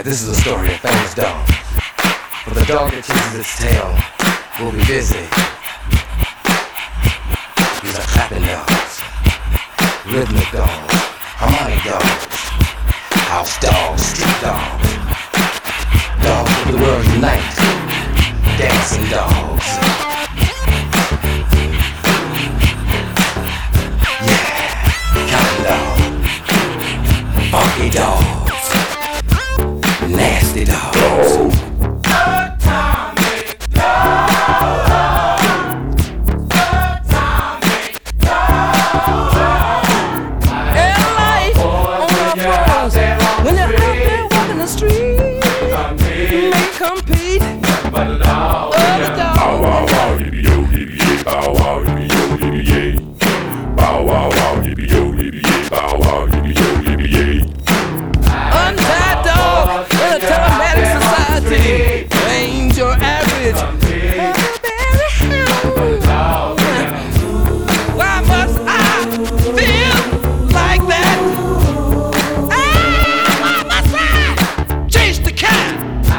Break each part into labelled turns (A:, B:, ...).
A: Yeah, this is a story of famous dog. For the dog that chases its tail will be busy. These are clapping dogs, rhythmic dogs, harmonic dogs, house dogs, street dogs, dogs of the world unite, dancing dogs. Yeah, counting dogs, funky dogs, nasty dogs.
B: Compete. Bow wow wow, yippee yo, yippee yay. Bow wow, yippee yo, yippee yay. Bow wow wow, yippee yo, yippee yay. Bow wow, yippee yo, yippee yay.
C: Untied dog in a telematic society ain't your average. Why must I feel like that? Why must I chase the cat?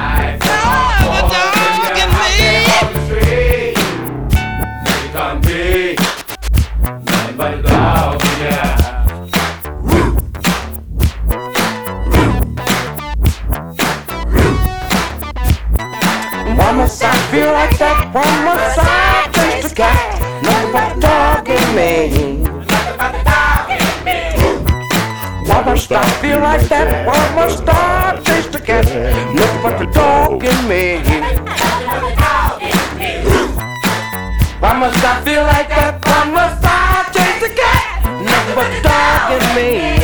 D: Why must I feel like that? Why must I chase the cat? Nothing but the dog in me. Why must I feel like that? Why must I chase the cat? Nothing but the dog in me. Why must I feel like that? Why must I chase the cat? Nothing but the dog in me.